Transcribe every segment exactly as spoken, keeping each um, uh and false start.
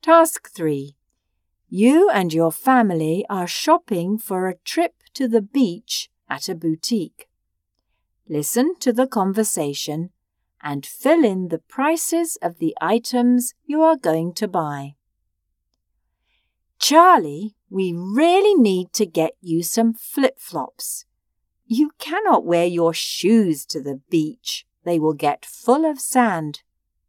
Task three. You and your family are shopping for a trip to the beach at a boutique. Listen to the conversation and fill in the prices of the items you are going to buy. Charlie, we really need to get you some flip-flops. You cannot wear your shoes to the beach. They will get full of sand.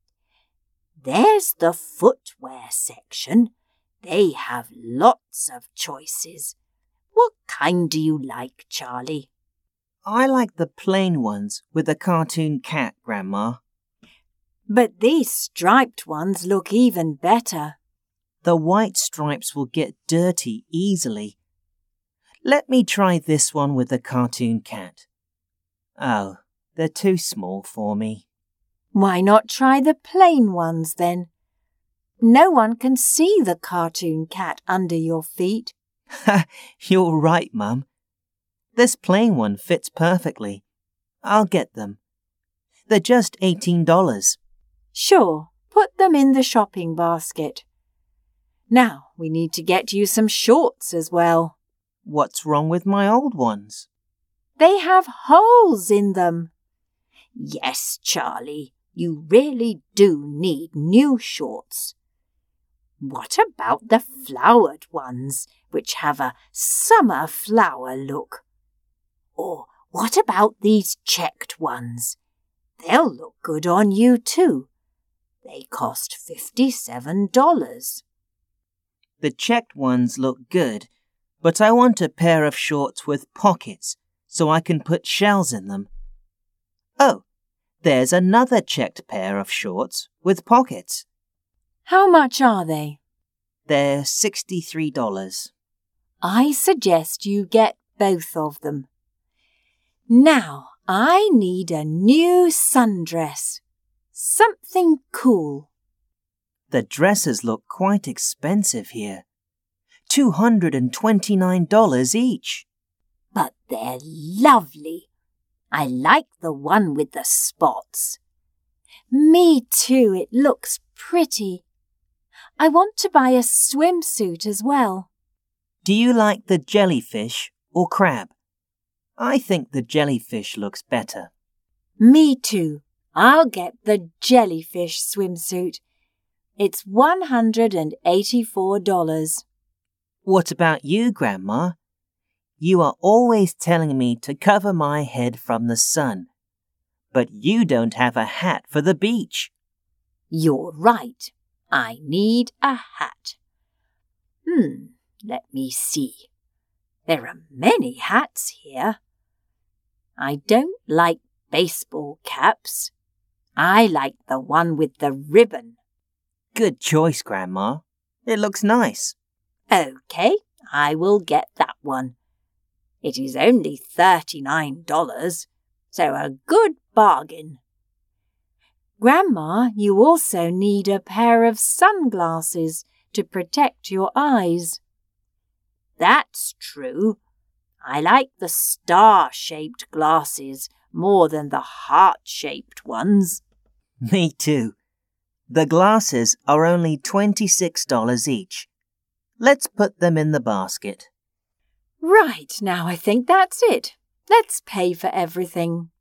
There's the footwear section. They have lots of choices. What kind do you like, Charlie? I like the plain ones with the cartoon cat, Grandma. But these striped ones look even better. The white stripes will get dirty easily. Let me try this one with the cartoon cat. Oh, they're too small for me. Why not try the plain ones then? No one can see the cartoon cat under your feet. Ha, you're right, Mum. This plain one fits perfectly. I'll get them. They're just eighteen dollars. Sure, put them in the shopping basket. Now we need to get you some shorts as well. What's wrong with my old ones? They have holes in them. Yes, Charlie, you really do need new shorts. What about the flowered ones, which have a summer flower look? Or what about these checked ones? They'll look good on you too. They cost fifty-seven dollars. The checked ones look good, but I want a pair of shorts with pockets so I can put shells in them. Oh, there's another checked pair of shorts with pockets. How much are they? They're sixty-three dollars. I suggest you get both of them. Now I need a new sundress. Something cool. The dresses look quite expensive here. two hundred twenty-nine dollars each. But they're lovely. I like the one with the spots. Me too, it looks pretty. I want to buy a swimsuit as well. Do you like the jellyfish or crab? I think the jellyfish looks better. Me too. I'll get the jellyfish swimsuit. It's one hundred eighty-four dollars. What about you, Grandma? You are always telling me to cover my head from the sun, but you don't have a hat for the beach. You're right. I need a hat. Hmm, let me see. There are many hats here. I don't like baseball caps. I like the one with the ribbon. Good choice, Grandma. It looks nice. OK, I will get that one. It is only thirty-nine dollars, so a good bargain. Grandma, you also need a pair of sunglasses to protect your eyes. That's true. I like the star-shaped glasses more than the heart-shaped ones. Me too. The glasses are only twenty-six dollars each. Let's put them in the basket. Right, now I think that's it. Let's pay for everything.